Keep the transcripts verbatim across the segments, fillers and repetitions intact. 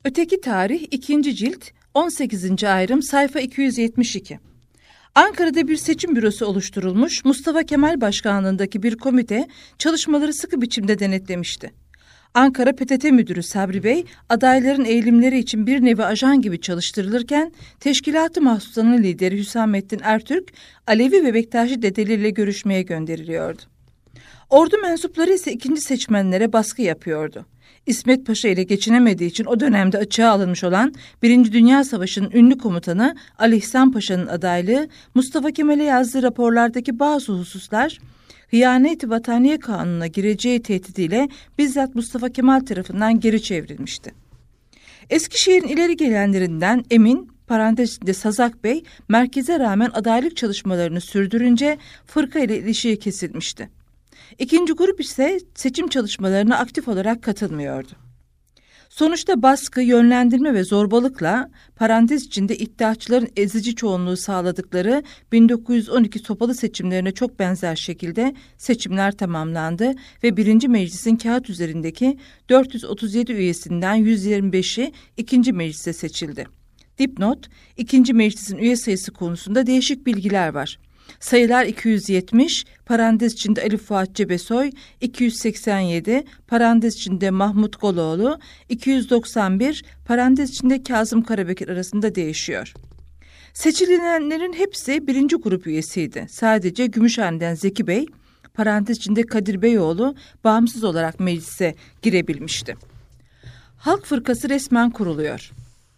Öteki tarih ikinci cilt on sekizinci ayrım sayfa iki yüz yetmiş iki. Ankara'da bir seçim bürosu oluşturulmuş, Mustafa Kemal başkanlığındaki bir komite çalışmaları sıkı biçimde denetlemişti. Ankara P T T Müdürü Sabri Bey, adayların eğilimleri için bir nevi ajan gibi çalıştırılırken, Teşkilat-ı Mahsusa'nın lideri Hüsamettin Ertürk, Alevi ve Bektaşi dedeleriyle görüşmeye gönderiliyordu. Ordu mensupları ise ikinci seçmenlere baskı yapıyordu. İsmet Paşa ile geçinemediği için o dönemde açığa alınmış olan Birinci Dünya Savaşı'nın ünlü komutanı Ali İhsan Paşa'nın adaylığı, Mustafa Kemal'e yazdığı raporlardaki bazı hususlar, Hıyanet-i Vataniye Kanunu'na gireceği tehdidiyle bizzat Mustafa Kemal tarafından geri çevrilmişti. Eskişehir'in ileri gelenlerinden Emin, parantez içinde Sazak Bey, merkeze rağmen adaylık çalışmalarını sürdürünce fırka ile ilişiği kesilmişti. İkinci grup ise seçim çalışmalarına aktif olarak katılmıyordu. Sonuçta baskı, yönlendirme ve zorbalıkla parantez içinde iddiaçıların ezici çoğunluğu sağladıkları bin dokuz yüz on iki sopalı seçimlerine çok benzer şekilde seçimler tamamlandı ve birinci meclisin kağıt üzerindeki dört yüz otuz yedi üyesinden yüz yirmi beşi ikinci meclise seçildi. Dipnot, ikinci meclisin üye sayısı konusunda değişik bilgiler var. Sayılar iki yüz yetmiş, parantez içinde Ali Fuat Cebesoy, iki yüz seksen yedi, parantez içinde Mahmut Goloğlu, iki yüz doksan bir, parantez içinde Kazım Karabekir arasında değişiyor. Seçilenlerin hepsi birinci grup üyesiydi. Sadece Gümüşhane'den Zeki Bey, parantez içinde Kadir Beyoğlu, bağımsız olarak meclise girebilmişti. Halk Fırkası resmen kuruluyor.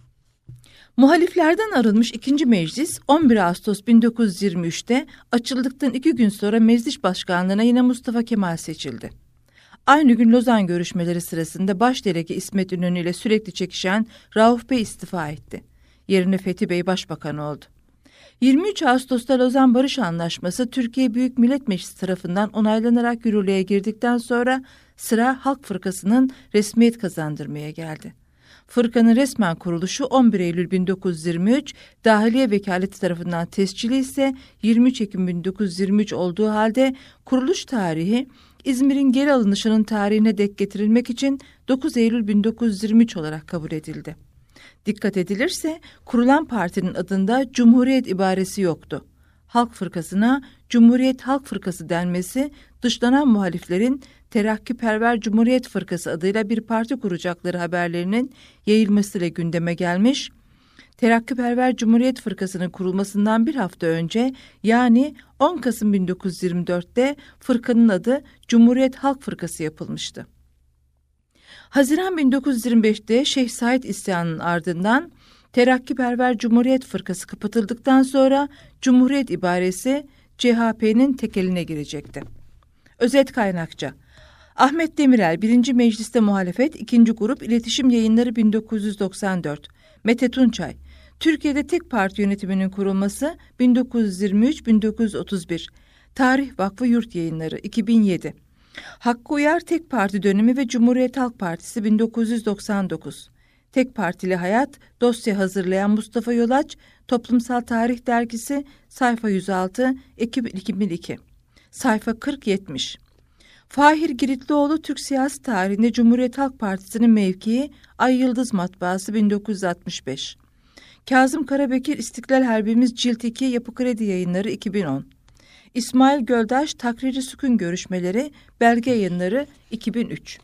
Muhaliflerden arınmış ikinci meclis on bir Ağustos bin dokuz yüz yirmi üçte açıldıktan iki gün sonra meclis başkanlığına yine Mustafa Kemal seçildi. Aynı gün Lozan görüşmeleri sırasında başdelege İsmet İnönü ile sürekli çekişen Rauf Bey istifa etti. Yerine Fethi Bey başbakan oldu. yirmi üç Ağustos'ta Lozan Barış Anlaşması Türkiye Büyük Millet Meclisi tarafından onaylanarak yürürlüğe girdikten sonra sıra Halk Fırkası'nın resmiyet kazandırmaya geldi. Fırkanın resmen kuruluşu on bir Eylül bin dokuz yüz yirmi üç, Dahiliye Vekaleti tarafından tescili ise yirmi üç Ekim bin dokuz yüz yirmi üç olduğu halde kuruluş tarihi İzmir'in geri alınışının tarihine dek getirilmek için dokuz Eylül bin dokuz yüz yirmi üç olarak kabul edildi. Dikkat edilirse kurulan partinin adında Cumhuriyet ibaresi yoktu. Halk Fırkası'na Cumhuriyet Halk Fırkası denmesi, dışlanan muhaliflerin Terakkiperver Cumhuriyet Fırkası adıyla bir parti kuracakları haberlerinin yayılmasıyla gündeme gelmiş, Terakkiperver Cumhuriyet Fırkası'nın kurulmasından bir hafta önce, yani on Kasım bin dokuz yüz yirmi dörtte fırkanın adı Cumhuriyet Halk Fırkası yapılmıştı. Haziran bin dokuz yüz yirmi beşte Şeyh Said isyanının ardından Terakkiperver Cumhuriyet Fırkası kapatıldıktan sonra Cumhuriyet ibaresi C H P'nin tekeline girecekti. Özet kaynakça: Ahmet Demirel birinci Mecliste Muhalefet ikinci Grup İletişim Yayınları bin dokuz yüz doksan dört. Mete Tunçay: Türkiye'de tek parti yönetiminin kurulması bin dokuz yüz yirmi üç bin dokuz yüz otuz bir. Tarih Vakfı Yurt Yayınları iki bin yedi. Hakkı Uyar Tek Parti Dönemi ve Cumhuriyet Halk Partisi bin dokuz yüz doksan dokuz. Tek Partili Hayat, dosya hazırlayan Mustafa Yolaç, Toplumsal Tarih Dergisi, sayfa yüz altı, Ekim iki bin iki. Sayfa kırk yetmiş. Fahir Giritlioğlu Türk siyasi tarihinde Cumhuriyet Halk Partisi'nin mevkii, Ay Yıldız Matbaası bin dokuz yüz altmış beş. Kazım Karabekir İstiklal Harbimiz Cilt iki, Yapı Kredi Yayınları iki bin on. İsmail Göldaş Takriri Sükun Görüşmeleri, Belge Yayınları iki bin üç.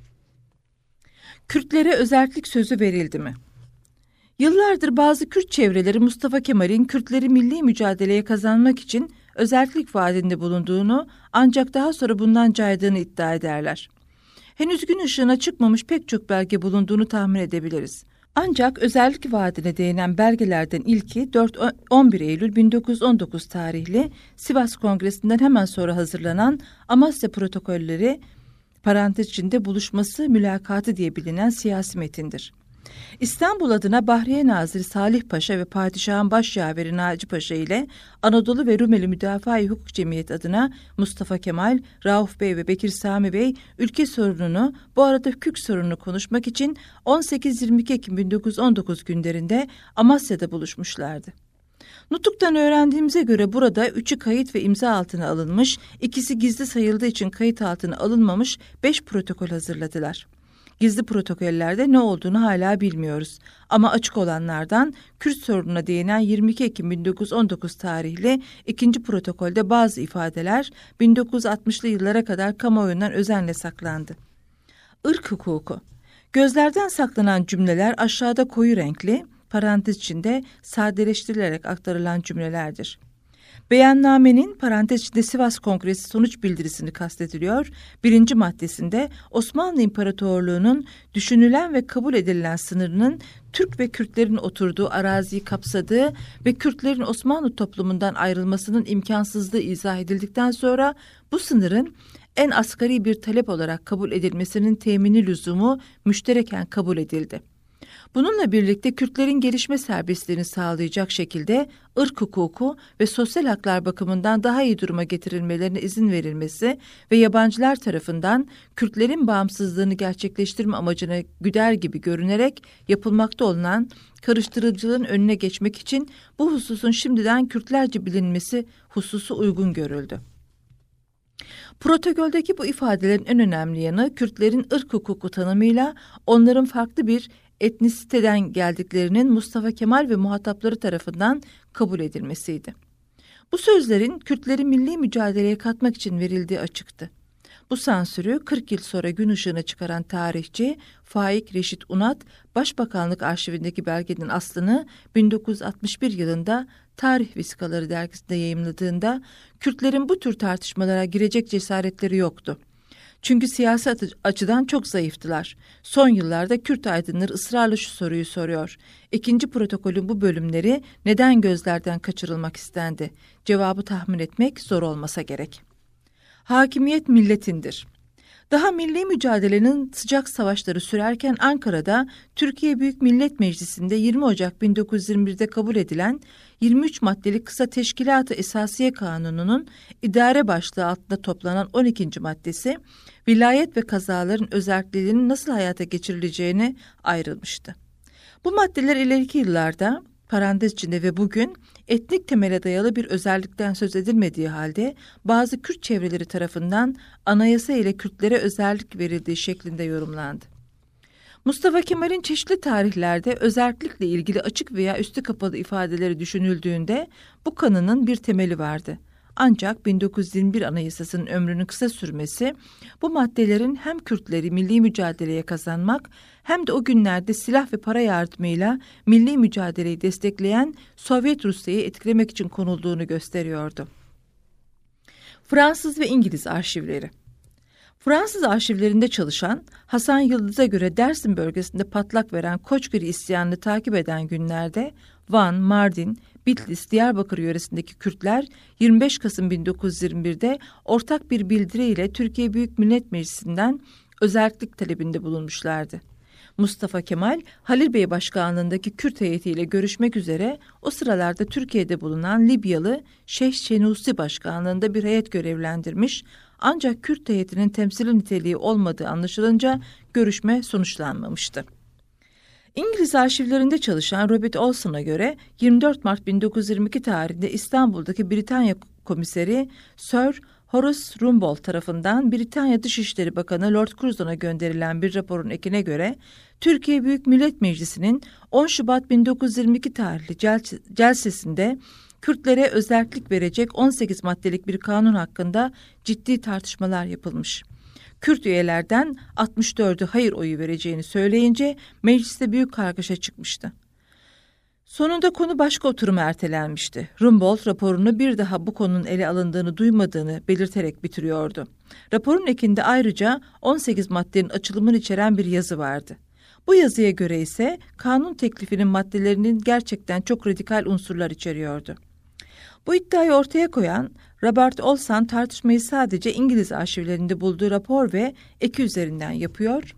Kürtlere özellik sözü verildi mi? Yıllardır bazı Kürt çevreleri Mustafa Kemal'in Kürtleri milli mücadeleye kazanmak için özellik vaadinde bulunduğunu, ancak daha sonra bundan caydığını iddia ederler. Henüz gün ışığına çıkmamış pek çok belge bulunduğunu tahmin edebiliriz. Ancak özellik vaadine değinen belgelerden ilki dört on bir Eylül bin dokuz yüz on dokuz tarihli Sivas Kongresi'nden hemen sonra hazırlanan Amasya Protokolleri, parantez içinde buluşması mülakatı diye bilinen siyasi metindir. İstanbul adına Bahriye Nazırı Salih Paşa ve Padişah'ın başyaveri Naci Paşa ile Anadolu ve Rumeli Müdafaa-i Hukuk Cemiyeti adına Mustafa Kemal, Rauf Bey ve Bekir Sami Bey ülke sorununu, bu arada hukuk sorununu konuşmak için on sekiz yirmi iki Ekim bin dokuz yüz on dokuz günlerinde Amasya'da buluşmuşlardı. Nutuk'tan öğrendiğimize göre burada üçü kayıt ve imza altına alınmış, ikisi gizli sayıldığı için kayıt altına alınmamış beş protokol hazırladılar. Gizli protokollerde ne olduğunu hala bilmiyoruz. Ama açık olanlardan Kürt sorununa değinen yirmi iki Ekim bin dokuz yüz on dokuz tarihli ikinci protokolde bazı ifadeler bin dokuz yüz altmışlı yıllara kadar kamuoyundan özenle saklandı. Irk hukuku. Gözlerden saklanan cümleler aşağıda koyu renkli, parantez içinde sadeleştirilerek aktarılan cümlelerdir. Beyannamenin parantez içinde Sivas Kongresi sonuç bildirisini kastediliyor. Birinci maddesinde Osmanlı İmparatorluğu'nun düşünülen ve kabul edilen sınırının Türk ve Kürtlerin oturduğu araziyi kapsadığı ve Kürtlerin Osmanlı toplumundan ayrılmasının imkansızlığı izah edildikten sonra bu sınırın en asgari bir talep olarak kabul edilmesinin temini lüzumu müştereken kabul edildi. Bununla birlikte Kürtlerin gelişme serbestliğini sağlayacak şekilde ırk hukuku ve sosyal haklar bakımından daha iyi duruma getirilmelerine izin verilmesi ve yabancılar tarafından Kürtlerin bağımsızlığını gerçekleştirme amacına güder gibi görünerek yapılmakta olan karıştırıcılığın önüne geçmek için bu hususun şimdiden Kürtlerce bilinmesi hususu uygun görüldü. Protokoldeki bu ifadelerin en önemli yanı Kürtlerin ırk hukuku tanımıyla onların farklı bir etnisiteden geldiklerinin Mustafa Kemal ve muhatapları tarafından kabul edilmesiydi. Bu sözlerin Kürtleri milli mücadeleye katmak için verildiği açıktı. Bu sansürü kırk yıl sonra gün ışığına çıkaran tarihçi Faik Reşit Unat, Başbakanlık arşivindeki belgenin aslını bin dokuz yüz altmış bir yılında Tarih Vesikaları dergisinde yayımladığında Kürtlerin bu tür tartışmalara girecek cesaretleri yoktu. Çünkü siyasi açıdan çok zayıftılar. Son yıllarda Kürt aydınları ısrarla şu soruyu soruyor. İkinci protokolün bu bölümleri neden gözlerden kaçırılmak istendi? Cevabı tahmin etmek zor olmasa gerek. Hakimiyet milletindir. Daha milli mücadelenin sıcak savaşları sürerken Ankara'da Türkiye Büyük Millet Meclisi'nde yirmi Ocak bin dokuz yüz yirmi birde kabul edilen yirmi üç maddelik kısa Teşkilat-ı Esasiye Kanunu'nun idare başlığı altında toplanan on ikinci maddesi, vilayet ve kazaların özelliklerinin nasıl hayata geçirileceğine ayrılmıştı. Bu maddeler ileriki yıllarda, parantez içinde ve bugün, etnik temele dayalı bir özellikten söz edilmediği halde bazı Kürt çevreleri tarafından anayasa ile Kürtlere özellik verildiği şeklinde yorumlandı. Mustafa Kemal'in çeşitli tarihlerde özellikle ilgili açık veya üstü kapalı ifadeleri düşünüldüğünde bu kanının bir temeli vardı. Ancak bin dokuz yüz yirmi bir Anayasası'nın ömrünün kısa sürmesi bu maddelerin hem Kürtleri milli mücadeleye kazanmak hem de o günlerde silah ve para yardımıyla milli mücadeleyi destekleyen Sovyet Rusya'yı etkilemek için konulduğunu gösteriyordu. Fransız ve İngiliz arşivleri. Fransız arşivlerinde çalışan Hasan Yıldız'a göre Dersim bölgesinde patlak veren Koçgiri isyanını takip eden günlerde Van, Mardin, Bitlis, Diyarbakır yöresindeki Kürtler yirmi beş Kasım bin dokuz yüz yirmi birde ortak bir bildiriyle Türkiye Büyük Millet Meclisi'nden özellik talebinde bulunmuşlardı. Mustafa Kemal, Halil Bey başkanlığındaki Kürt heyetiyle görüşmek üzere o sıralarda Türkiye'de bulunan Libyalı Şeyh Şenusi başkanlığında bir heyet görevlendirmiş, ancak Kürt heyetinin temsili niteliği olmadığı anlaşılınca görüşme sonuçlanmamıştı. İngiliz arşivlerinde çalışan Robert Olson'a göre yirmi dört Mart bin dokuz yüz yirmi iki tarihinde İstanbul'daki Britanya Komiseri Sir Horace Rumbold tarafından Britanya Dışişleri Bakanı Lord Curzon'a gönderilen bir raporun ekine göre Türkiye Büyük Millet Meclisi'nin on Şubat bin dokuz yüz yirmi iki tarihli celsesinde Kürtlere özellik verecek on sekiz maddelik bir kanun hakkında ciddi tartışmalar yapılmış. Kürt üyelerden altmış dördü hayır oyu vereceğini söyleyince mecliste büyük kargaşa çıkmıştı. Sonunda konu başka oturuma ertelenmişti. Rumbold raporunu bir daha bu konunun ele alındığını duymadığını belirterek bitiriyordu. Raporun ekinde ayrıca on sekiz maddenin açılımını içeren bir yazı vardı. Bu yazıya göre ise kanun teklifinin maddelerinin gerçekten çok radikal unsurlar içeriyordu. Bu iddiayı ortaya koyan Robert Olson tartışmayı sadece İngiliz arşivlerinde bulduğu rapor ve eki üzerinden yapıyor.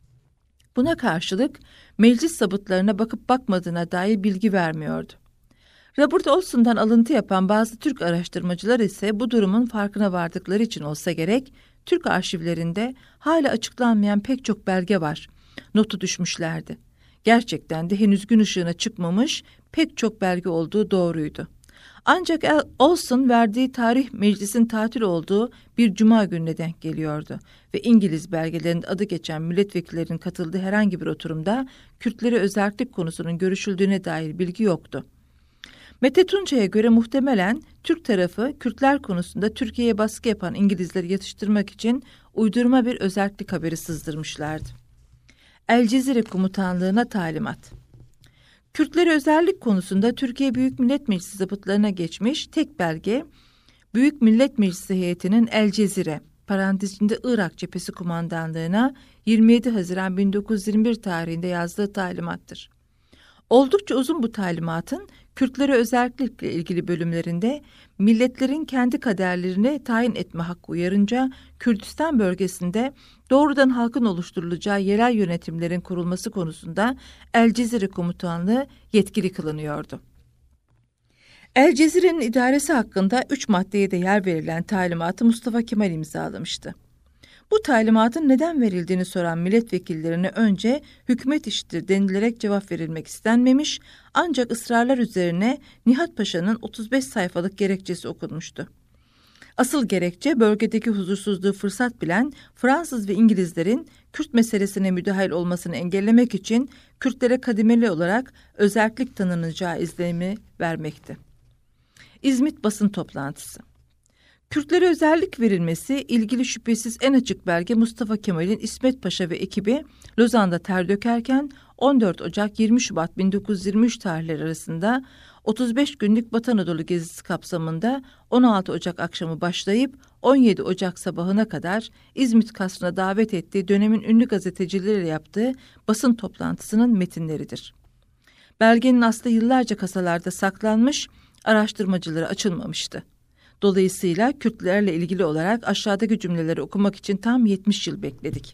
Buna karşılık meclis zabıtlarına bakıp bakmadığına dair bilgi vermiyordu. Robert Olson'dan alıntı yapan bazı Türk araştırmacılar ise bu durumun farkına vardıkları için olsa gerek, Türk arşivlerinde hala açıklanmayan pek çok belge var, notu düşmüşlerdi. Gerçekten de henüz gün ışığına çıkmamış pek çok belge olduğu doğruydu. Ancak Olson verdiği tarih meclisin tatil olduğu bir cuma gününe denk geliyordu ve İngiliz belgelerinde adı geçen milletvekillerinin katıldığı herhangi bir oturumda Kürtlere özerklik konusunun görüşüldüğüne dair bilgi yoktu. Mete Tuncay'a göre muhtemelen Türk tarafı Kürtler konusunda Türkiye'ye baskı yapan İngilizleri yatıştırmak için uydurma bir özerklik haberi sızdırmışlardı. El Cezire Komutanlığı'na talimat. Kürtlere özerklik konusunda Türkiye Büyük Millet Meclisi zabıtlarına geçmiş tek belge, Büyük Millet Meclisi heyetinin El Cezire, parantezinde Irak Cephesi Kumandanlığı'na yirmi yedi Haziran bin dokuz yüz yirmi bir tarihinde yazdığı talimattır. Oldukça uzun bu talimatın Kürtlere özerklikle ilgili bölümlerinde milletlerin kendi kaderlerini tayin etme hakkı uyarınca Kürdistan bölgesinde doğrudan halkın oluşturulacağı yerel yönetimlerin kurulması konusunda El Cezire Komutanlığı yetkili kılınıyordu. El Cezire'nin idaresi hakkında üç maddeye de yer verilen talimatı Mustafa Kemal imzalamıştı. Bu talimatın neden verildiğini soran milletvekillerine önce hükümet işidir denilerek cevap verilmek istenmemiş, ancak ısrarlar üzerine Nihat Paşa'nın otuz beş sayfalık gerekçesi okunmuştu. Asıl gerekçe bölgedeki huzursuzluğu fırsat bilen Fransız ve İngilizlerin Kürt meselesine müdahil olmasını engellemek için Kürtlere kademeli olarak özerklik tanınacağı izlenimi vermekti. İzmit basın toplantısı. Kürtlere özellik verilmesi ilgili şüphesiz en açık belge Mustafa Kemal'in İsmet Paşa ve ekibi Lozan'da ter dökerken on dört Ocak yirmi Şubat bin dokuz yüz yirmi üç tarihleri arasında otuz beş günlük Batı Anadolu gezisi kapsamında on altı Ocak akşamı başlayıp on yedi Ocak sabahına kadar İzmit Kasrı'na davet ettiği dönemin ünlü gazetecileriyle yaptığı basın toplantısının metinleridir. Belgenin aslı yıllarca kasalarda saklanmış, araştırmacılara açılmamıştı. Dolayısıyla Kürtlerle ilgili olarak aşağıdaki cümleleri okumak için tam yetmiş yıl bekledik.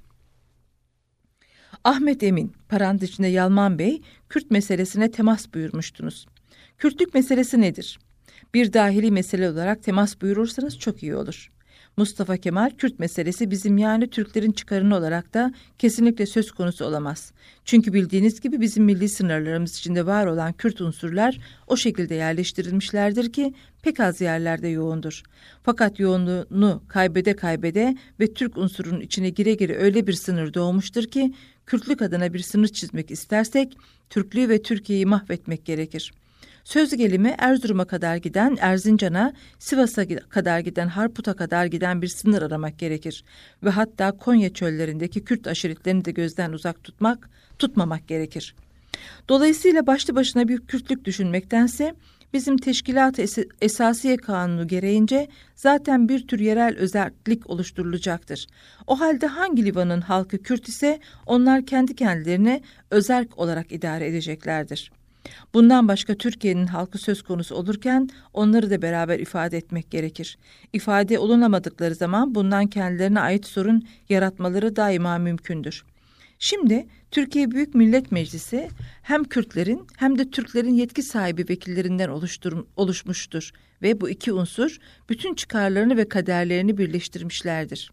Ahmet Emin, parantez içinde Yalman Bey, Kürt meselesine temas buyurmuştunuz. Kürtlük meselesi nedir? Bir dahili mesele olarak temas buyurursanız çok iyi olur. Mustafa Kemal, Kürt meselesi bizim yani Türklerin çıkarını olarak da kesinlikle söz konusu olamaz. Çünkü bildiğiniz gibi bizim milli sınırlarımız içinde var olan Kürt unsurlar o şekilde yerleştirilmişlerdir ki pek az yerlerde yoğundur. Fakat yoğunluğunu kaybede kaybede ve Türk unsurunun içine gire gire öyle bir sınır doğmuştur ki Kürtlük adına bir sınır çizmek istersek Türklüğü ve Türkiye'yi mahvetmek gerekir. Söz gelimi Erzurum'a kadar giden Erzincan'a, Sivas'a kadar giden Harput'a kadar giden bir sınır aramak gerekir. Ve hatta Konya çöllerindeki Kürt aşiretlerini de gözden uzak tutmak, tutmamak gerekir. Dolayısıyla başlı başına bir Kürtlük düşünmektense bizim Teşkilat-ı Es- Esasiye Kanunu gereğince zaten bir tür yerel özellik oluşturulacaktır. O halde hangi livanın halkı Kürt ise onlar kendi kendilerine özerk olarak idare edeceklerdir. Bundan başka Türkiye'nin halkı söz konusu olurken onları da beraber ifade etmek gerekir. İfade olunamadıkları zaman bundan kendilerine ait sorun yaratmaları daima mümkündür. Şimdi Türkiye Büyük Millet Meclisi hem Kürtlerin hem de Türklerin yetki sahibi vekillerinden oluşmuştur ve bu iki unsur bütün çıkarlarını ve kaderlerini birleştirmişlerdir.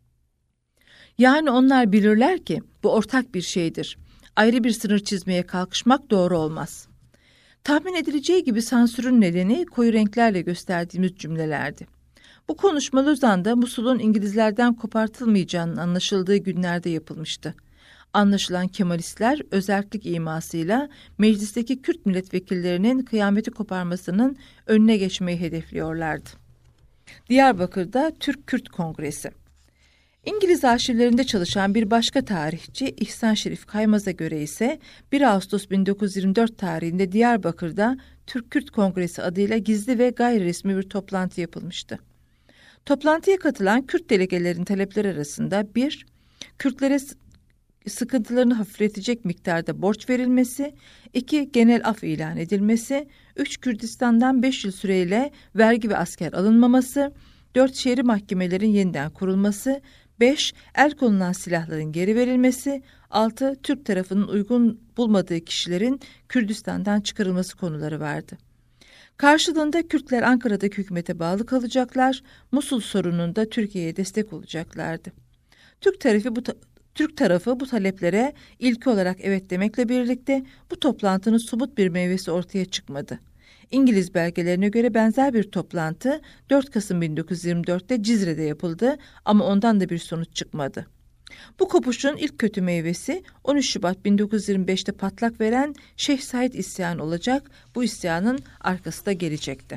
Yani onlar bilirler ki bu ortak bir şeydir. Ayrı bir sınır çizmeye kalkışmak doğru olmaz. Tahmin edileceği gibi sansürün nedeni koyu renklerle gösterdiğimiz cümlelerdi. Bu konuşma Lozan'da Musul'un İngilizlerden kopartılmayacağının anlaşıldığı günlerde yapılmıştı. Anlaşılan Kemalistler özerklik imasıyla meclisteki Kürt milletvekillerinin kıyameti koparmasının önüne geçmeyi hedefliyorlardı. Diyarbakır'da Türk-Kürt Kongresi. İngiliz arşivlerinde çalışan bir başka tarihçi İhsan Şerif Kaymaz'a göre ise bir Ağustos bin dokuz yüz yirmi dört tarihinde Diyarbakır'da Türk-Kürt Kongresi adıyla gizli ve gayri resmi bir toplantı yapılmıştı. Toplantıya katılan Kürt delegelerin talepleri arasında bir, Kürtlere sıkıntılarını hafifletecek miktarda borç verilmesi, iki, genel af ilan edilmesi, üç, Kürdistan'dan beş yıl süreyle vergi ve asker alınmaması, dört, şehri mahkemelerin yeniden kurulması, beş, el konulan silahların geri verilmesi, altı, Türk tarafının uygun bulmadığı kişilerin Kürdistan'dan çıkarılması konuları vardı. Karşılığında Kürtler Ankara'daki hükümete bağlı kalacaklar, Musul sorununda Türkiye'ye destek olacaklardı. Türk tarafı bu ta- Türk tarafı bu taleplere ilki olarak evet demekle birlikte bu toplantının somut bir meyvesi ortaya çıkmadı. İngiliz belgelerine göre benzer bir toplantı dört Kasım bin dokuz yüz yirmi dörtte Cizre'de yapıldı ama ondan da bir sonuç çıkmadı. Bu kopuşun ilk kötü meyvesi on üç Şubat bin dokuz yüz yirmi beşte patlak veren Şeyh Said isyanı olacak. Bu isyanın arkası da gelecekti.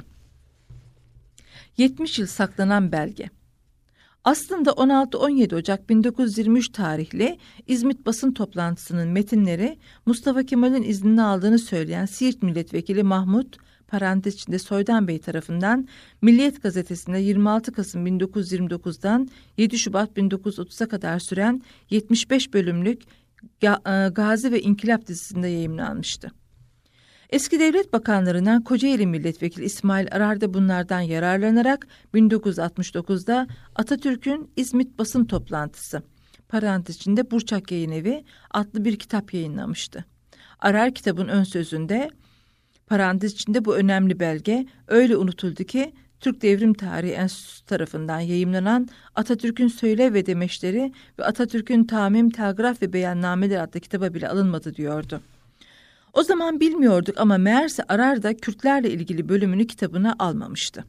yetmiş yıl saklanan belge. Aslında on altı on yedi Ocak bin dokuz yüz yirmi üç tarihli İzmit basın toplantısının metinleri Mustafa Kemal'in iznini aldığını söyleyen Siirt Milletvekili Mahmut, parantez içinde Soydan Bey tarafından Milliyet gazetesinde yirmi altı Kasım bin dokuz yüz yirmi dokuzdan yedi Şubat bin dokuz yüz otuza kadar süren yetmiş beş bölümlük Gazi ve İnkılap dizisinde yayımlanmıştı. Eski devlet bakanlarından Kocaeli Milletvekili İsmail Arar da bunlardan yararlanarak bin dokuz yüz altmış dokuzda Atatürk'ün İzmit basın toplantısı, parantez içinde Burçak Yayınevi adlı bir kitap yayınlamıştı. Arar kitabın ön sözünde, parantez içinde bu önemli belge öyle unutuldu ki Türk Devrim Tarihi Enstitüsü tarafından yayımlanan Atatürk'ün Söyle ve Demeçleri ve Atatürk'ün Tamim, Telgraf ve Beyannameler adlı kitaba bile alınmadı diyordu. O zaman bilmiyorduk ama meğerse Arar da Kürtlerle ilgili bölümünü kitabına almamıştı.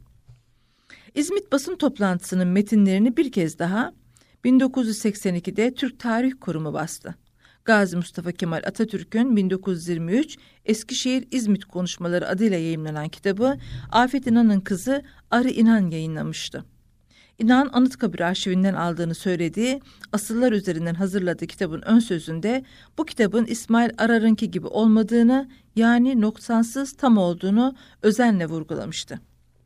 İzmit basın toplantısının metinlerini bir kez daha bin dokuz yüz seksen ikide Türk Tarih Kurumu bastı. Gazi Mustafa Kemal Atatürk'ün bin dokuz yüz yirmi üç Eskişehir İzmit Konuşmaları adıyla yayımlanan kitabı Afet İnan'ın kızı Arı İnan yayınlamıştı. İnan, Anıtkabir arşivinden aldığını söylediği asıllar üzerinden hazırladığı kitabın ön sözünde bu kitabın İsmail Arar'ınki gibi olmadığını, yani noksansız tam olduğunu özenle vurgulamıştı.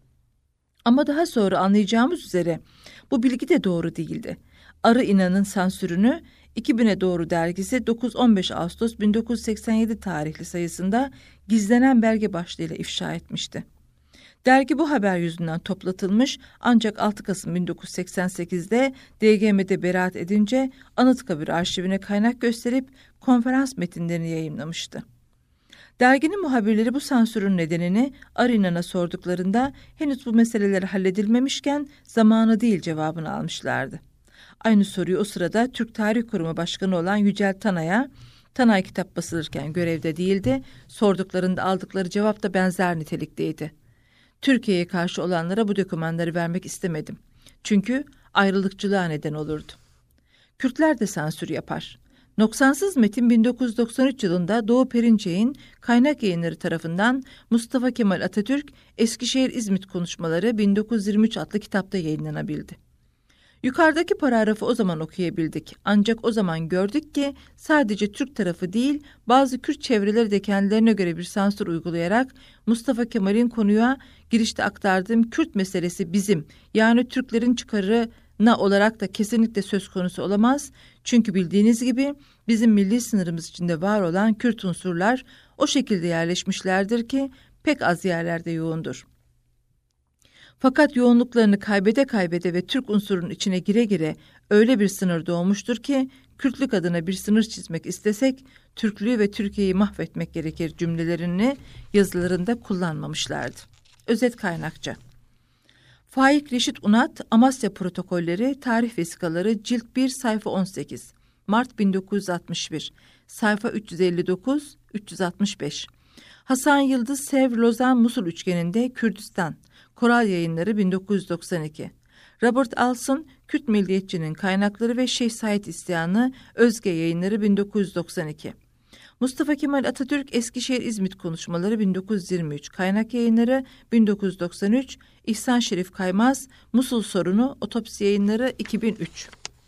Ama daha sonra anlayacağımız üzere bu bilgi de doğru değildi. Arı İnan'ın sansürünü iki bine doğru dergisi dokuz on beş Ağustos bin dokuz yüz seksen yedi tarihli sayısında gizlenen belge başlığıyla ifşa etmişti. Dergi bu haber yüzünden toplatılmış ancak altı Kasım bin dokuz yüz seksen sekizde D G M'de beraat edince Anıtkabir arşivine kaynak gösterip konferans metinlerini yayımlamıştı. Derginin muhabirleri bu sansürün nedenini Arı İnan'a sorduklarında henüz bu meseleler halledilmemişken zamanı değil cevabını almışlardı. Aynı soruyu o sırada Türk Tarih Kurumu Başkanı olan Yücel Tanay'a, Tanay kitap basılırken görevde değildi, sorduklarında aldıkları cevap da benzer nitelikteydi. Türkiye'ye karşı olanlara bu dokümanları vermek istemedim. Çünkü ayrılıkçılığa neden olurdu. Kürtler de sansür yapar. Noksansız metin bin dokuz yüz doksan üç yılında Doğu Perinçek'in Kaynak Yayınları tarafından Mustafa Kemal Atatürk Eskişehir İzmit Konuşmaları bin dokuz yüz yirmi üç adlı kitapta yayınlanabildi. Yukarıdaki paragrafı o zaman okuyabildik. Ancak o zaman gördük ki sadece Türk tarafı değil, bazı Kürt çevreleri de kendilerine göre bir sansür uygulayarak Mustafa Kemal'in konuya girişte aktardığım Kürt meselesi bizim, yani Türklerin çıkarına olarak da kesinlikle söz konusu olamaz. Çünkü bildiğiniz gibi bizim milli sınırımız içinde var olan Kürt unsurlar o şekilde yerleşmişlerdir ki pek az yerlerde yoğundur. Fakat yoğunluklarını kaybede kaybede ve Türk unsurunun içine gire gire öyle bir sınır doğmuştur ki Kürtlük adına bir sınır çizmek istesek Türklüğü ve Türkiye'yi mahvetmek gerekir cümlelerini yazılarında kullanmamışlardı. Özet kaynakça. Faik Reşit Unat, Amasya Protokolleri, Tarih Vesikaları, Cilt bir, sayfa on sekiz, Mart bin dokuz yüz altmış bir, sayfa üç yüz elli dokuz üç yüz altmış beş. Hasan Yıldız, Sevr, Lozan, Musul üçgeninde Kürdistan, Koral Yayınları bin dokuz yüz doksan iki. Robert Alson, Kürt Milliyetçinin Kaynakları ve Şeyh Said İsyanı, Özge Yayınları bin dokuz yüz doksan iki. Mustafa Kemal Atatürk Eskişehir İzmit Konuşmaları bin dokuz yüz yirmi üç, Kaynak Yayınları bin dokuz yüz doksan üç, İhsan Şerif Kaymaz, Musul Sorunu, Otopsi Yayınları iki bin üç.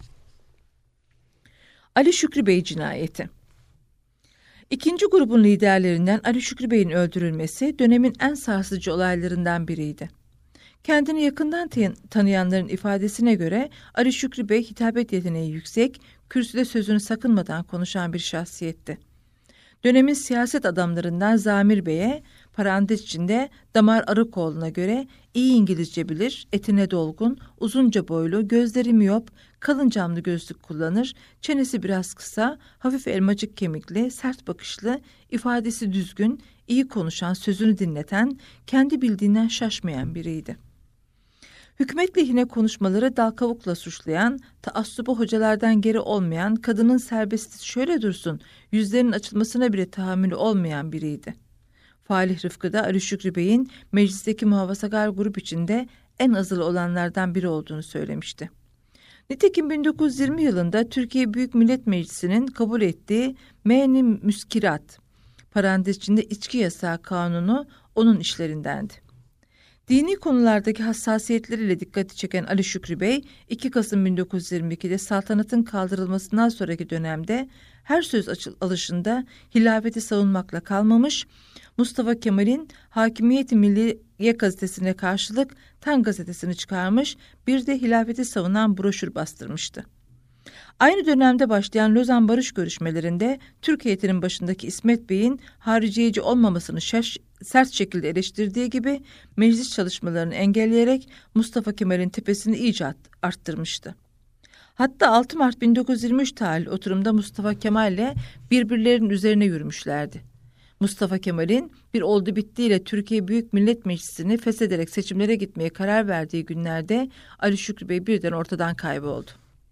Ali Şükrü Bey cinayeti. İkinci grubun liderlerinden Ali Şükrü Bey'in öldürülmesi dönemin en sarsıcı olaylarından biriydi. Kendini yakından tanıyanların ifadesine göre Ali Şükrü Bey hitabet yeteneği yüksek, kürsüde sözünü sakınmadan konuşan bir şahsiyetti. Dönemin siyaset adamlarından Zamir Bey'e, parantez içinde Damar Arıkoğlu'na göre iyi İngilizce bilir, etine dolgun, uzunca boylu, gözleri miyop, kalın camlı gözlük kullanır, çenesi biraz kısa, hafif elmacık kemikli, sert bakışlı, ifadesi düzgün, iyi konuşan, sözünü dinleten, kendi bildiğinden şaşmayan biriydi. Hükümet lehine konuşmaları dal kavukla suçlayan, taassubu hocalardan geri olmayan, kadının serbestisi şöyle dursun, yüzlerinin açılmasına bile tahammülü olmayan biriydi. Falih Rıfkı da Ali Şükrü Bey'in meclisteki muhafazakar grup içinde en azılı olanlardan biri olduğunu söylemişti. Nitekim bin dokuz yüz yirmi yılında Türkiye Büyük Millet Meclisi'nin kabul ettiği Men-i Müskirat, parantez içinde içki yasağı kanunu onun işlerindendi. Dini konulardaki hassasiyetleriyle dikkati çeken Ali Şükrü Bey, iki Kasım bin dokuz yüz yirmi ikide saltanatın kaldırılmasından sonraki dönemde her söz alışında hilafeti savunmakla kalmamış, Mustafa Kemal'in Hakimiyet-i Milliye gazetesine karşılık Tan gazetesini çıkarmış, bir de hilafeti savunan broşür bastırmıştı. Aynı dönemde başlayan Lozan Barış görüşmelerinde Türk heyetinin başındaki İsmet Bey'in hariciyeci olmamasını şaş, sert şekilde eleştirdiği gibi meclis çalışmalarını engelleyerek Mustafa Kemal'in tepesini iyice arttırmıştı. Hatta altı Mart bin dokuz yüz yirmi üç tarihli oturumda Mustafa Kemal ile birbirlerinin üzerine yürümüşlerdi. Mustafa Kemal'in bir oldu bittiyle Türkiye Büyük Millet Meclisi'ni feshederek seçimlere gitmeye karar verdiği günlerde Ali Şükrü Bey birden ortadan kayboldu.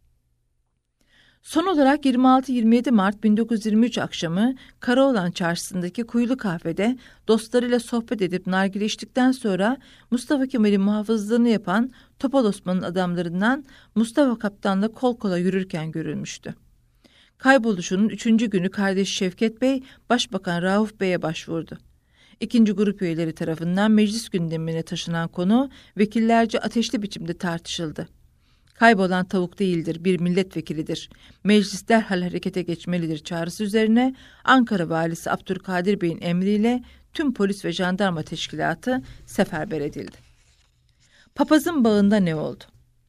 Son olarak yirmi altı yirmi yedi Mart bin dokuz yüz yirmi üç akşamı Karaoğlan Çarşısı'ndaki Kuyulu Kahve'de dostlarıyla sohbet edip nargile içtikten sonra Mustafa Kemal'in muhafızlığını yapan Topal Osman'ın adamlarından Mustafa Kaptan'la kol kola yürürken görülmüştü. Kayboluşunun üçüncü günü kardeşi Şevket Bey, Başbakan Rauf Bey'e başvurdu. İkinci grup üyeleri tarafından meclis gündemine taşınan konu vekillerce ateşli biçimde tartışıldı. Kaybolan tavuk değildir, bir milletvekilidir. Meclis derhal harekete geçmelidir çağrısı üzerine Ankara Valisi Abdülkadir Bey'in emriyle tüm polis ve jandarma teşkilatı seferber edildi. Papazın bağında ne oldu?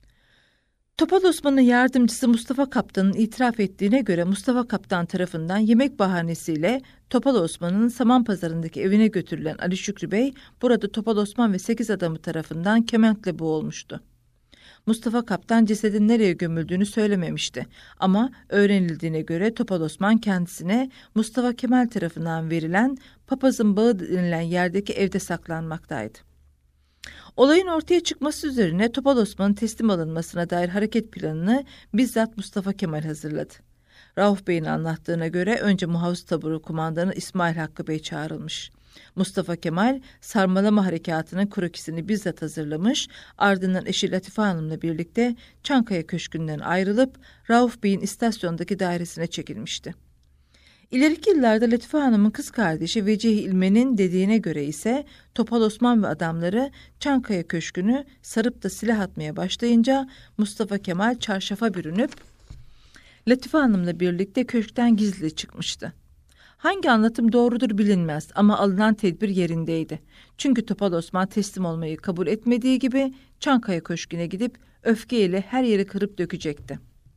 Topal Osman'ın yardımcısı Mustafa Kaptan'ın itiraf ettiğine göre Mustafa Kaptan tarafından yemek bahanesiyle Topal Osman'ın Samanpazarı'ndaki evine götürülen Ali Şükrü Bey, burada Topal Osman ve sekiz adamı tarafından kementle boğulmuştu. Mustafa Kaptan cesedin nereye gömüldüğünü söylememişti ama öğrenildiğine göre Topal Osman kendisine Mustafa Kemal tarafından verilen Papazın Bağı denilen yerdeki evde saklanmaktaydı. Olayın ortaya çıkması üzerine Topal Osman'ın teslim alınmasına dair hareket planını bizzat Mustafa Kemal hazırladı. Rauf Bey'in anlattığına göre önce muhafız taburu kumandanı İsmail Hakkı Bey çağrılmış. Mustafa Kemal sarmalama harekatının krokisini bizzat hazırlamış, ardından eşi Latife Hanım'la birlikte Çankaya Köşkü'nden ayrılıp Rauf Bey'in istasyondaki dairesine çekilmişti. İleriki yıllarda Latife Hanım'ın kız kardeşi Vecihi İlmen'in dediğine göre ise Topal Osman ve adamları Çankaya Köşkü'nü sarıp da silah atmaya başlayınca Mustafa Kemal çarşafa bürünüp Latife Hanım'la birlikte köşkten gizli çıkmıştı. Hangi anlatım doğrudur bilinmez ama alınan tedbir yerindeydi. Çünkü Topal Osman teslim olmayı kabul etmediği gibi Çankaya Köşkü'ne gidip öfkeyle her yeri kırıp dökecekti.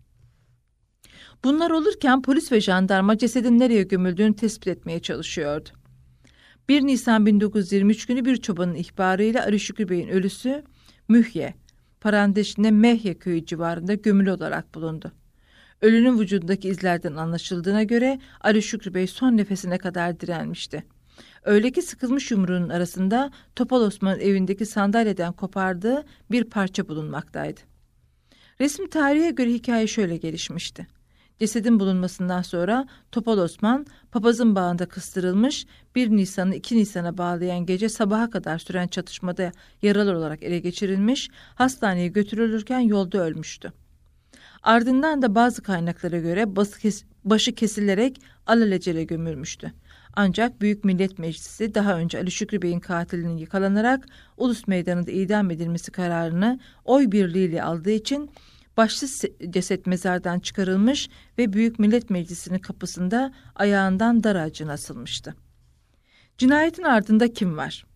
Bunlar olurken polis ve jandarma cesedin nereye gömüldüğünü tespit etmeye çalışıyordu. bir Nisan bin dokuz yüz yirmi üç günü bir çobanın ihbarıyla Ali Şükrü Bey'in ölüsü Mühye, parantezinde Mehye köyü civarında gömülü olarak bulundu. Ölünün vücudundaki izlerden anlaşıldığına göre Ali Şükrü Bey son nefesine kadar direnmişti. Öyle ki sıkılmış yumruğunun arasında Topal Osman'ın evindeki sandalyeden kopardığı bir parça bulunmaktaydı. Resmi tarihe göre hikaye şöyle gelişmişti. Cesedin bulunmasından sonra Topal Osman papazın bağında kıstırılmış, bir Nisan'ı iki Nisan'a bağlayan gece sabaha kadar süren çatışmada yaralı olarak ele geçirilmiş, hastaneye götürülürken yolda ölmüştü. Ardından da bazı kaynaklara göre başı kesilerek alelacele gömülmüştü. Ancak Büyük Millet Meclisi daha önce Ali Şükrü Bey'in katilinin yakalanarak Ulus Meydanı'nda idam edilmesi kararını oy birliğiyle aldığı için başsız ceset mezardan çıkarılmış ve Büyük Millet Meclisi'nin kapısında ayağından dar ağacına asılmıştı. Cinayetin ardında kim var?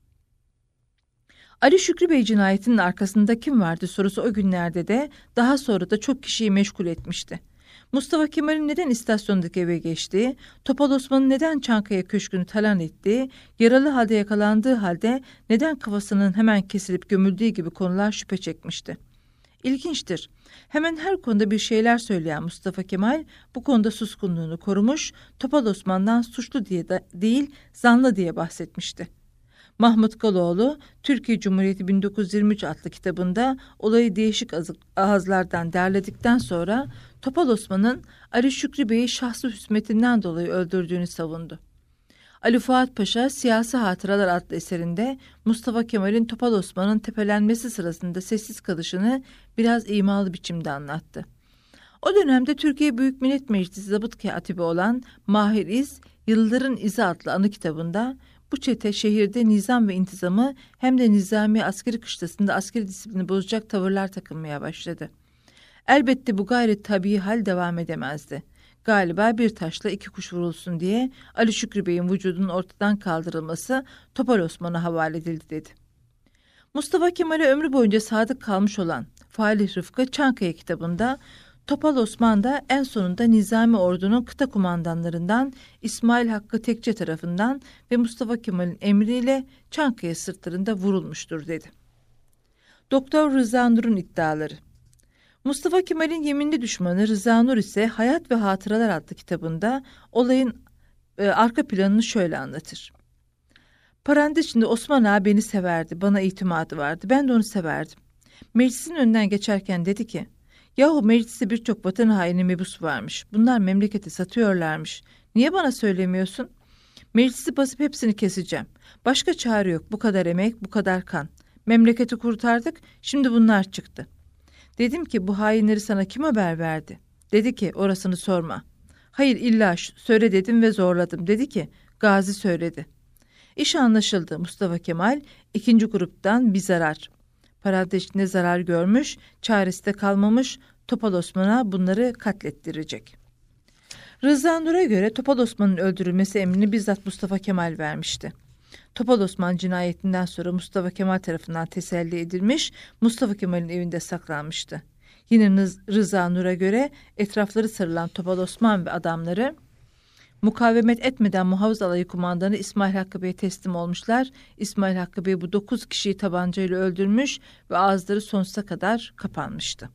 Ali Şükrü Bey cinayetinin arkasında kim vardı sorusu o günlerde de daha sonra da çok kişiyi meşgul etmişti. Mustafa Kemal'in neden istasyondaki eve geçtiği, Topal Osman'ın neden Çankaya Köşkü'nü talan ettiği, yaralı halde yakalandığı halde neden kafasının hemen kesilip gömüldüğü gibi konular şüphe çekmişti. İlginçtir. Hemen her konuda bir şeyler söyleyen Mustafa Kemal bu konuda suskunluğunu korumuş, Topal Osman'dan suçlu diye de değil, zanlı diye bahsetmişti. Mahmut Galoğlu, Türkiye Cumhuriyeti bin dokuz yüz yirmi üç adlı kitabında olayı değişik ağızlardan derledikten sonra Topal Osman'ın Ali Şükrü Bey'i şahsı hüsmetinden dolayı öldürdüğünü savundu. Ali Fuat Paşa Siyasi Hatıralar adlı eserinde Mustafa Kemal'in Topal Osman'ın tepelenmesi sırasında sessiz kalışını biraz imalı biçimde anlattı. O dönemde Türkiye Büyük Millet Meclisi Zabıt Katibi olan Mahir İz, Yılların İzi adlı anı kitabında bu çete şehirde nizam ve intizamı hem de nizami askeri kışlasında askeri disiplini bozacak tavırlar takınmaya başladı. Elbette bu gayret tabii hal devam edemezdi. Galiba bir taşla iki kuş vurulsun diye Ali Şükrü Bey'in vücudunun ortadan kaldırılması Topal Osman'a havale edildi dedi. Mustafa Kemal'e ömrü boyunca sadık kalmış olan Falih Rıfkı Çankaya kitabında Topal Osman da en sonunda Nizami Ordu'nun kıta kumandanlarından İsmail Hakkı Tekçe tarafından ve Mustafa Kemal'in emriyle Çankaya sırtlarında vurulmuştur dedi. Doktor Rıza Nur'un iddiaları. Mustafa Kemal'in yeminli düşmanı Rıza Nur ise Hayat ve Hatıralar adlı kitabında olayın e, arka planını şöyle anlatır. Parantez içinde Osman Ağa beni severdi, bana itimadı vardı, ben de onu severdim. Meclisin önünden geçerken dedi ki, yahu mecliste birçok vatan haini mebus varmış, bunlar memleketi satıyorlarmış, niye bana söylemiyorsun? Meclisi basıp hepsini keseceğim, başka çare yok, bu kadar emek, bu kadar kan, memleketi kurtardık, şimdi bunlar çıktı. Dedim ki bu hainleri sana kim haber verdi? Dedi ki orasını sorma. Hayır illa söyle dedim ve zorladım. Dedi ki Gazi söyledi. İş anlaşıldı. Mustafa Kemal ikinci gruptan bir zarar. Parantez içinde zarar görmüş, çaresi de kalmamış. Topal Osman'a bunları katlettirecek. Rıza Nur'a göre Topal Osman'ın öldürülmesi emrini bizzat Mustafa Kemal vermişti. Topal Osman cinayetinden sonra Mustafa Kemal tarafından teselli edilmiş, Mustafa Kemal'in evinde saklanmıştı. Yine Rıza Nur'a göre etrafları sarılan Topal Osman ve adamları mukavemet etmeden Muhafız Alayı Kumandanı İsmail Hakkı Bey'e teslim olmuşlar. İsmail Hakkı Bey bu dokuz kişiyi tabancayla öldürmüş ve ağızları sonsuza kadar kapanmıştı.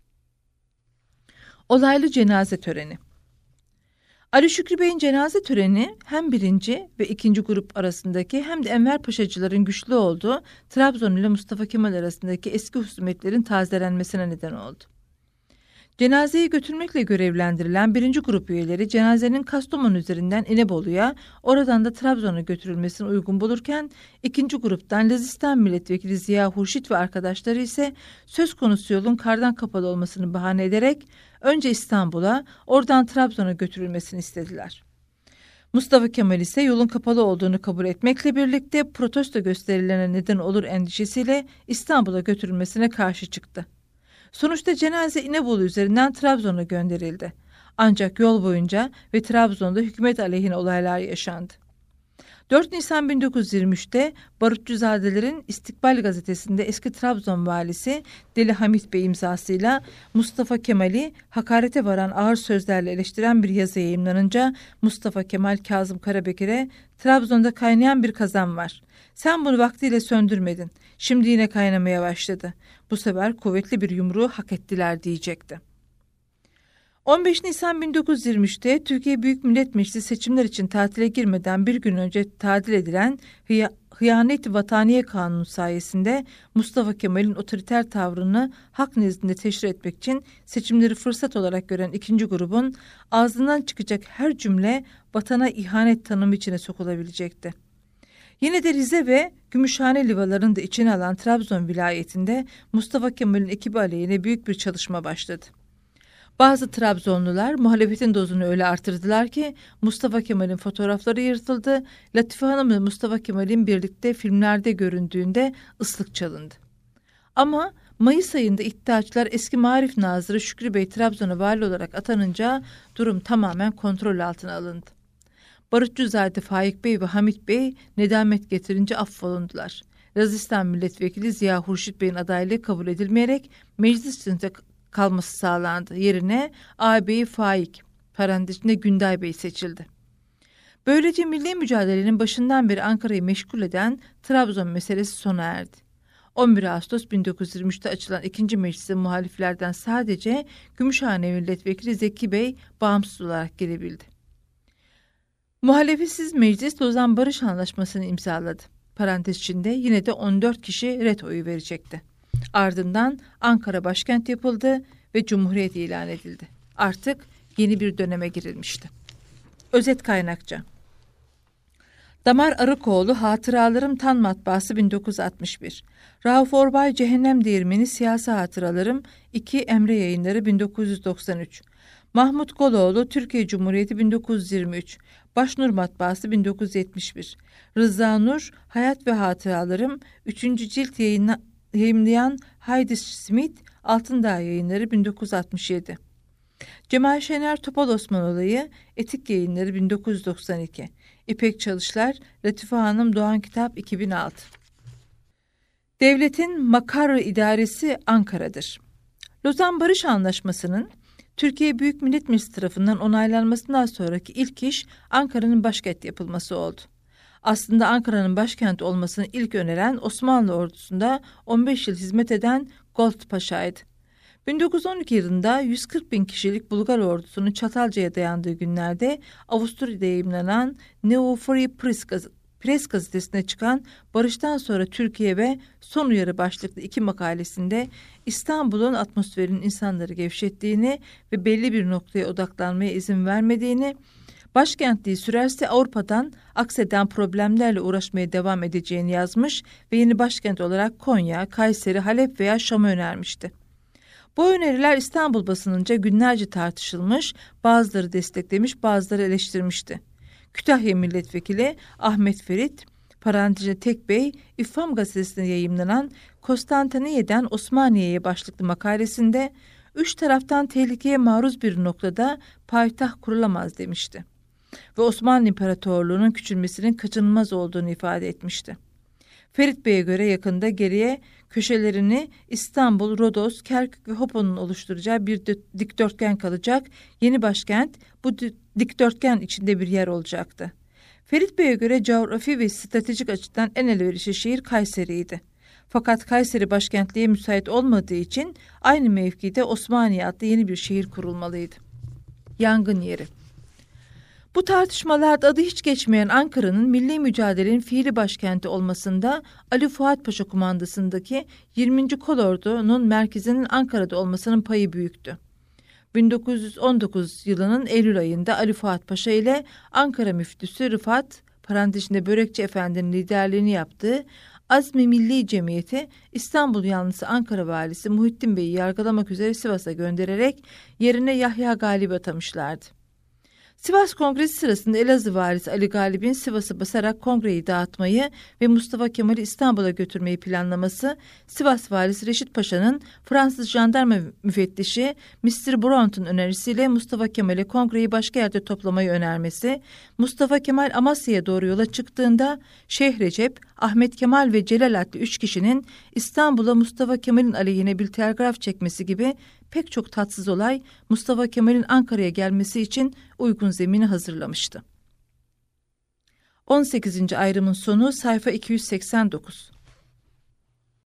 Olaylı cenaze töreni. Ali Şükrü Bey'in cenaze töreni hem birinci ve ikinci grup arasındaki hem de Enver Paşacıların güçlü olduğu Trabzon ile Mustafa Kemal arasındaki eski husumetlerin tazelenmesine neden oldu. Cenazeyi götürmekle görevlendirilen birinci grup üyeleri cenazenin Kastamonu üzerinden İnebolu'ya, oradan da Trabzon'a götürülmesini uygun bulurken, ikinci gruptan Lazistan Milletvekili Ziya Hurşit ve arkadaşları ise söz konusu yolun kardan kapalı olmasını bahane ederek önce İstanbul'a, oradan Trabzon'a götürülmesini istediler. Mustafa Kemal ise yolun kapalı olduğunu kabul etmekle birlikte protesto gösterilerine neden olur endişesiyle İstanbul'a götürülmesine karşı çıktı. Sonuçta cenaze İnebolu üzerinden Trabzon'a gönderildi. Ancak yol boyunca ve Trabzon'da hükümet aleyhine olaylar yaşandı. dört Nisan bin dokuz yüz yirmi üçte Barutçuzadelerin İstikbal gazetesinde eski Trabzon valisi Deli Hamit Bey imzasıyla Mustafa Kemal'i hakarete varan ağır sözlerle eleştiren bir yazı yayımlanınca Mustafa Kemal Kazım Karabekir'e Trabzon'da kaynayan bir kazan var. Sen bunu vaktiyle söndürmedin. Şimdi yine kaynamaya başladı. Bu sefer kuvvetli bir yumruğu hak ettiler diyecekti. on beş Nisan bin dokuz yüz yirmi üçte Türkiye Büyük Millet Meclisi seçimler için tatile girmeden bir gün önce tadil edilen Hıya, Hıyanet-i Vataniye Kanunu sayesinde Mustafa Kemal'in otoriter tavrını hak nezdinde teşhir etmek için seçimleri fırsat olarak gören ikinci grubun ağzından çıkacak her cümle vatana ihanet tanımı içine sokulabilecekti. Yine de Rize ve Gümüşhane livalarını da içine alan Trabzon vilayetinde Mustafa Kemal'in ekibi aleyhine büyük bir çalışma başladı. Bazı Trabzonlular muhalefetin dozunu öyle artırdılar ki Mustafa Kemal'in fotoğrafları yırtıldı, Latife Hanım ve Mustafa Kemal'in birlikte filmlerde göründüğünde ıslık çalındı. Ama Mayıs ayında iddiaçılar eski Maarif Nazırı Şükrü Bey Trabzon'a vali olarak atanınca durum tamamen kontrol altına alındı. Barutçuzade Faik Bey ve Hamit Bey nedamet getirince affolundular. Lazistan Milletvekili Ziya Hurşit Bey'in adaylığı kabul edilmeyerek meclis içinde kalması sağlandı. Yerine ağabeyi Faik, parantezinde Günday Bey seçildi. Böylece milli mücadelenin başından beri Ankara'yı meşgul eden Trabzon meselesi sona erdi. on bir Ağustos bin dokuz yüz yirmi üçte açılan ikinci meclise muhaliflerden sadece Gümüşhane Milletvekili Zeki Bey bağımsız olarak gelebildi. Muhalefetsiz meclis Lozan Barış Anlaşması'nı imzaladı. Parantez içinde yine de on dört kişi ret oyu verecekti. Ardından Ankara başkent yapıldı ve Cumhuriyet ilan edildi. Artık yeni bir döneme girilmişti. Özet kaynakça. Damar Arıkoğlu Hatıralarım Tan Matbaası bin dokuz yüz altmış bir. Rauf Orbay Cehennem Değirmeni Siyasi Hatıralarım iki Emre Yayınları bin dokuz yüz doksan üç. Mahmut Goloğlu Türkiye Cumhuriyeti bin dokuz yüz yirmi üç. Başnur Matbaası bin dokuz yüz yetmiş bir. Rıza Nur Hayat ve Hatıralarım üçüncü cilt yayınla, yayımlayan Heidi Smith Altındağ Yayınları bin dokuz yüz altmış yedi. Cemal Şener Topal Osman Olayı Etik Yayınları bin dokuz yüz doksan iki. İpek Çalışlar Latife Hanım Doğan Kitap iki bin altı. Devletin makarı idaresi Ankara'dır. Lozan Barış Anlaşması'nın Türkiye Büyük Millet Meclisi tarafından onaylanmasından sonraki ilk iş Ankara'nın başkent yapılması oldu. Aslında Ankara'nın başkent olmasını ilk öneren Osmanlı ordusunda on beş yıl hizmet eden Golt Paşa'ydı. bin dokuz yüz on iki yılında yüz kırk bin kişilik Bulgar ordusunun Çatalca'ya dayandığı günlerde Avusturya'da yayımlanan Neo Free Press, gaz- Press gazetesine çıkan Barıştan sonra Türkiye ve Son Uyarı başlıklı iki makalesinde İstanbul'un atmosferinin insanları gevşettiğini ve belli bir noktaya odaklanmaya izin vermediğini, başkentliği sürerse Avrupa'dan akseden problemlerle uğraşmaya devam edeceğini yazmış ve yeni başkent olarak Konya, Kayseri, Halep veya Şam'ı önermişti. Bu öneriler İstanbul basınınca günlerce tartışılmış, bazıları desteklemiş, bazıları eleştirmişti. Kütahya Milletvekili Ahmet Ferit, parantezinde Tekbey, İffam gazetesinde yayımlanan Konstantiniyye'den Osmaniye'ye başlıklı makalesinde üç taraftan tehlikeye maruz bir noktada payitaht kurulamaz demişti. Ve Osmanlı İmparatorluğu'nun küçülmesinin kaçınılmaz olduğunu ifade etmişti. Ferit Bey'e göre yakında geriye köşelerini İstanbul, Rodos, Kerkük ve Hopo'nun oluşturacağı bir dikdörtgen kalacak. Yeni başkent bu dikdörtgen içinde bir yer olacaktı. Ferit Bey'e göre coğrafi ve stratejik açıdan en elverişli şehir Kayseri'ydi. Fakat Kayseri başkentliğe müsait olmadığı için aynı mevkide Osmaniye adlı yeni bir şehir kurulmalıydı. Yangın yeri. Bu tartışmalarda adı hiç geçmeyen Ankara'nın milli mücadelenin fiili başkenti olmasında Ali Fuat Paşa kumandasındaki yirminci Kolordu'nun merkezinin Ankara'da olmasının payı büyüktü. bin dokuz yüz on dokuz yılının Eylül ayında Ali Fuat Paşa ile Ankara müftüsü Rıfat, parantezinde Börekçi Efendi'nin liderliğini yaptığı Azmi Milli Cemiyeti İstanbul yanlısı Ankara valisi Muhittin Bey'i yargılamak üzere Sivas'a göndererek yerine Yahya Galip'i atamışlardı. Sivas Kongresi sırasında Elazığ valisi Ali Galip'in Sivas'ı basarak kongreyi dağıtmayı ve Mustafa Kemal'i İstanbul'a götürmeyi planlaması, Sivas valisi Reşit Paşa'nın Fransız jandarma müfettişi mister Brown'un önerisiyle Mustafa Kemal'e kongreyi başka yerde toplamayı önermesi, Mustafa Kemal Amasya'ya doğru yola çıktığında Şeyh Recep, Ahmet Kemal ve Celal adlı üç kişinin İstanbul'a Mustafa Kemal'in aleyhine bir telgraf çekmesi gibi pek çok tatsız olay Mustafa Kemal'in Ankara'ya gelmesi için uygun zemini hazırlamıştı. on sekizinci ayrımın sonu sayfa iki yüz seksen dokuz.